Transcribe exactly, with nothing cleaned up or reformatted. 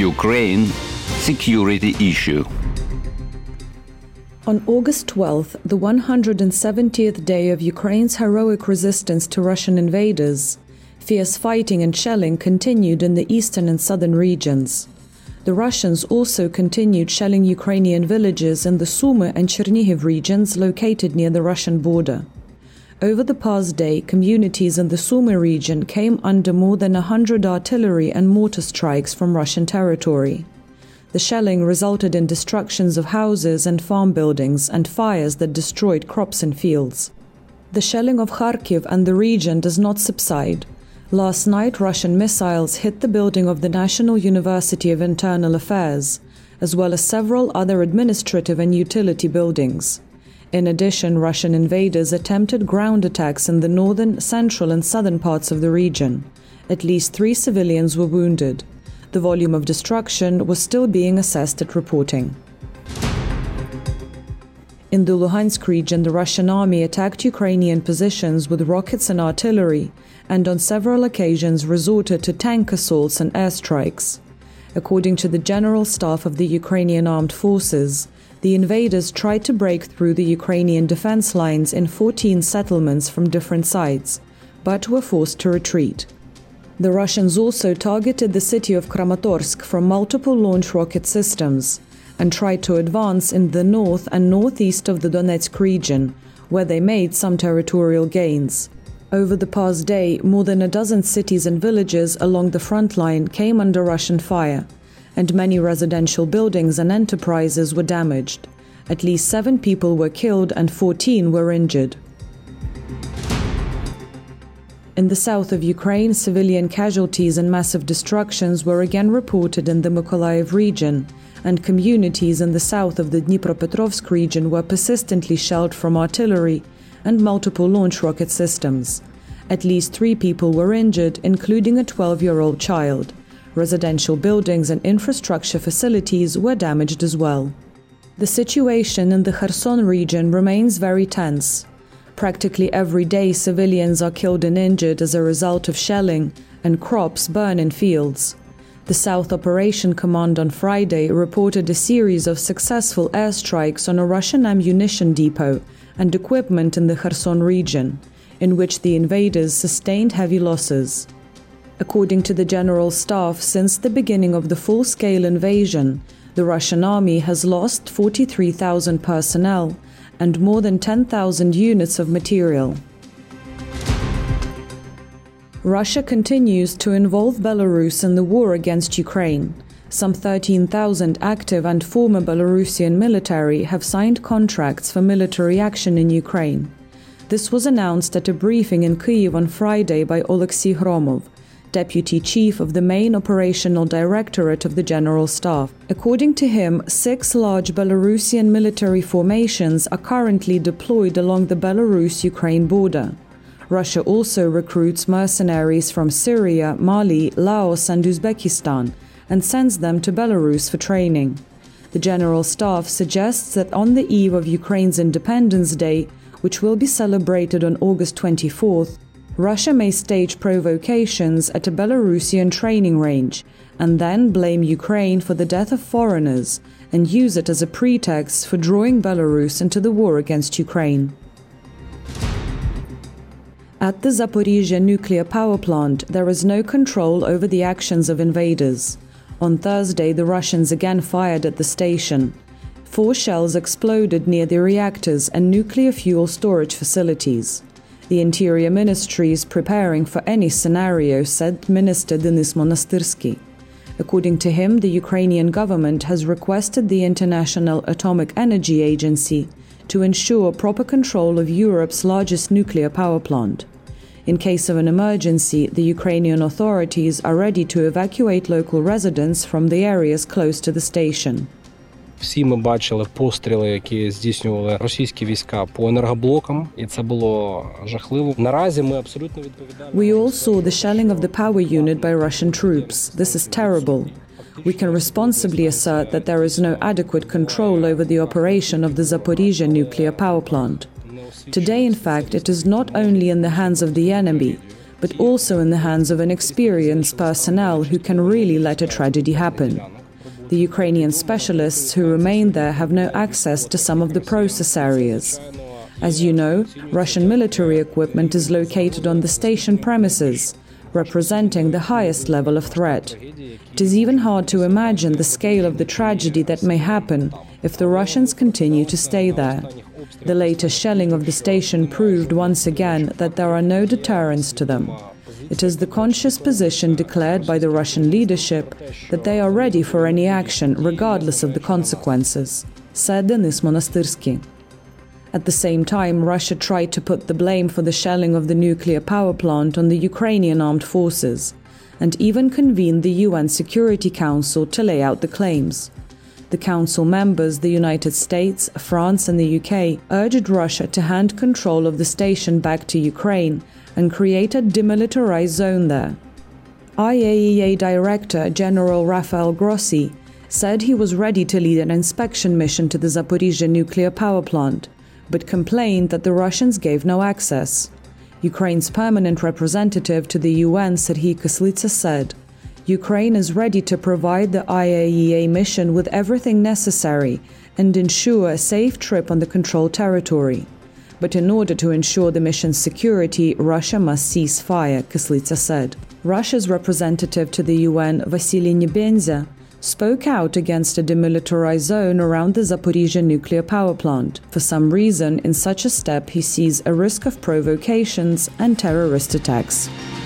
Ukraine security issue. On August twelfth, the one hundred seventieth day of Ukraine's heroic resistance to Russian invaders, fierce fighting and shelling continued in the eastern and southern regions. The Russians also continued shelling Ukrainian villages in the Sumy and Chernihiv regions located near the Russian border. Over the past day, communities in the Sumy region came under more than a hundred artillery and mortar strikes from Russian territory. The shelling resulted in destructions of houses and farm buildings and fires that destroyed crops and fields. The shelling of Kharkiv and the region does not subside. Last night, Russian missiles hit the building of the National University of Internal Affairs, as well as several other administrative and utility buildings. In addition, Russian invaders attempted ground attacks in the northern, central and southern parts of the region. At least three civilians were wounded. The volume of destruction was still being assessed at reporting. In the Luhansk region, the Russian army attacked Ukrainian positions with rockets and artillery, and on several occasions resorted to tank assaults and airstrikes. According to the General Staff of the Ukrainian Armed Forces, the invaders tried to break through the Ukrainian defense lines in fourteen settlements from different sides, but were forced to retreat. The Russians also targeted the city of Kramatorsk from multiple launch rocket systems and tried to advance in the north and northeast of the Donetsk region, where they made some territorial gains. Over the past day, more than a dozen cities and villages along the front line came under Russian fire, and many residential buildings and enterprises were damaged. At least seven people were killed and fourteen were injured. In the south of Ukraine, civilian casualties and massive destructions were again reported in the Mykolaiv region, and communities in the south of the Dnipropetrovsk region were persistently shelled from artillery and multiple launch rocket systems. At least three people were injured, including a twelve-year-old child. Residential buildings and infrastructure facilities were damaged as well. The situation in the Kherson region remains very tense. Practically every day, civilians are killed and injured as a result of shelling, and crops burn in fields. The South Operation Command on Friday reported a series of successful airstrikes on a Russian ammunition depot and equipment in the Kherson region, in which the invaders sustained heavy losses. According to the General Staff, since the beginning of the full-scale invasion, the Russian army has lost forty-three thousand personnel and more than ten thousand units of material. Russia continues to involve Belarus in the war against Ukraine. Some thirteen thousand active and former Belarusian military have signed contracts for military action in Ukraine. This was announced at a briefing in Kyiv on Friday by Oleksiy Hromov, Deputy Chief of the main operational directorate of the General Staff. According to him, six large Belarusian military formations are currently deployed along the Belarus-Ukraine border. Russia also recruits mercenaries from Syria, Mali, Laos and Uzbekistan and sends them to Belarus for training. The General Staff suggests that on the eve of Ukraine's Independence Day, which will be celebrated on August twenty-fourth, Russia may stage provocations at a Belarusian training range and then blame Ukraine for the death of foreigners and use it as a pretext for drawing Belarus into the war against Ukraine. At the Zaporizhzhia nuclear power plant, there is no control over the actions of invaders. On Thursday, the Russians again fired at the station. Four shells exploded near the reactors and nuclear fuel storage facilities. The Interior Ministry is preparing for any scenario, said Minister Denis Monastyrsky. According to him, the Ukrainian government has requested the International Atomic Energy Agency to ensure proper control of Europe's largest nuclear power plant. In case of an emergency, the Ukrainian authorities are ready to evacuate local residents from the areas close to the station. Всі ми бачили постріли, які здійснювали російські війська по енергоблокам, і це було жахливо. Наразі ми абсолютно відповідальні. We all saw the shelling of the power unit by Russian troops. This is terrible. We can responsibly assert that there is no adequate control over the operation of the Zaporizhzhia nuclear power plant. Today, in fact, it is not only in the hands of the enemy, but also in the hands of inexperienced personnel who can really let a tragedy happen. The Ukrainian specialists who remain there have no access to some of the process areas. As you know, Russian military equipment is located on the station premises, representing the highest level of threat. It is even hard to imagine the scale of the tragedy that may happen if the Russians continue to stay there. The latest shelling of the station proved once again that there are no deterrents to them. It is the conscious position declared by the Russian leadership that they are ready for any action, regardless of the consequences, said Denis Monastyrsky. At the same time, Russia tried to put the blame for the shelling of the nuclear power plant on the Ukrainian armed forces, and even convened the U N Security Council to lay out the claims. The Council members, the United States, France and the U K, urged Russia to hand control of the station back to Ukraine and create a demilitarized zone there. I A E A Director General Rafael Grossi said he was ready to lead an inspection mission to the Zaporizhzhia nuclear power plant, but complained that the Russians gave no access. Ukraine's permanent representative to the U N, Serhiy Kyslytsa, said, "Ukraine is ready to provide the I A E A mission with everything necessary and ensure a safe trip on the controlled territory. But in order to ensure the mission's security, Russia must cease fire," Kyslytsa said. Russia's representative to the U N, Vasily Nebenzia, spoke out against a demilitarized zone around the Zaporizhzhia nuclear power plant. For some reason, in such a step he sees a risk of provocations and terrorist attacks.